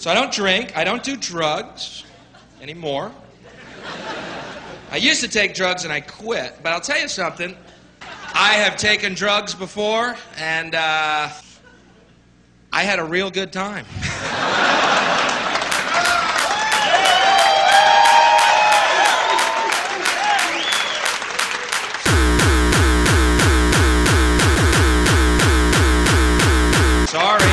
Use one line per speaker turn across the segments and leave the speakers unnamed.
So I don't drink, I don't do drugs anymore. I used to take drugs and I quit, but I'll tell you something. I have taken drugs before, and I had a real good time. Sorry.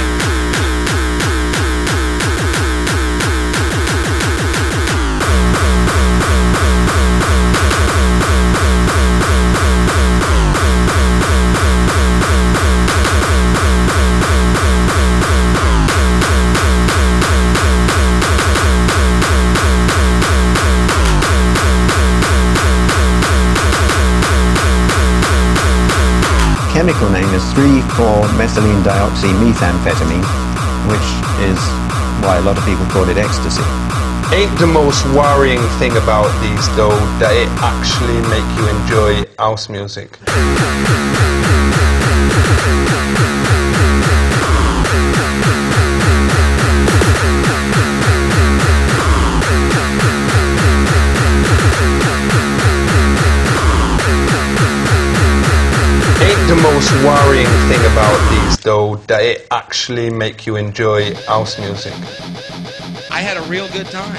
Chemical name is 3,4-methylene-dioxymethamphetamine, which is why a lot of people call it ecstasy.
Ain't the most worrying thing about these though that it actually make you enjoy house music. The most worrying thing about these though that it actually make you enjoy house music.
I had a real good time.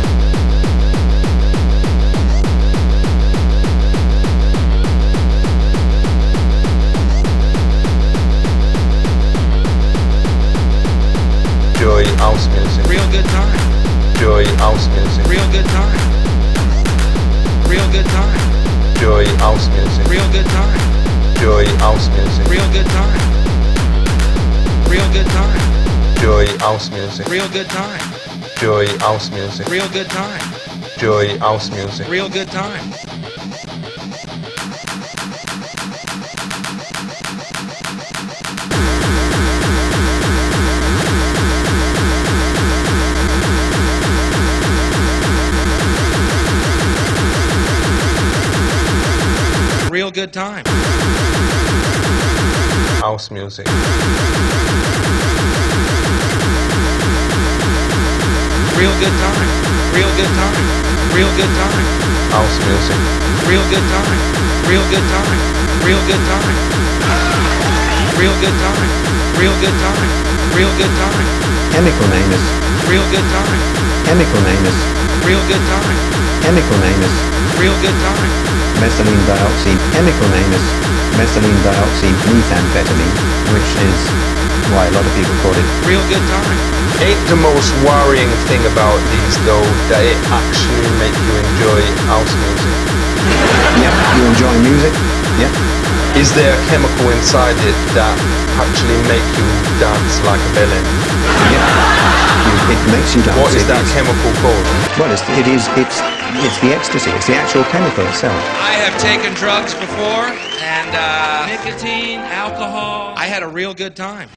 Enjoy house music.
Real good time.
Enjoy house music.
Real good time. Real good time.
Enjoy house music.
Real good time.
Enjoy house music.
Real good time. Real good time.
Enjoy house music.
Real good time.
Enjoy house music.
Real good time.
Enjoy house music.
Real good time. Real good time.
House music.
Real good time. Real good time. Real good time.
House music.
Real good time. Real good time. Real good time. Real good time. Real good time. Real good time.
Chemical name is
Real good time.
Chemical name is
Real good time.
Chemical name is
Real good time.
methylene dioxy. Chemical name is methylene dioxymethamphetamine, which is why a lot of people call it
Real good time.
Ain't the most worrying thing about these though that it actually make you enjoy house music.
Yep, you enjoy music? Yep.
Is there a chemical inside it that actually make you dance like a villain?
Yep. It makes you dance.
What is that chemical called?
Well, it's the ecstasy. It's the actual chemical itself.
I have taken drugs before, and nicotine, alcohol. I had a real good time.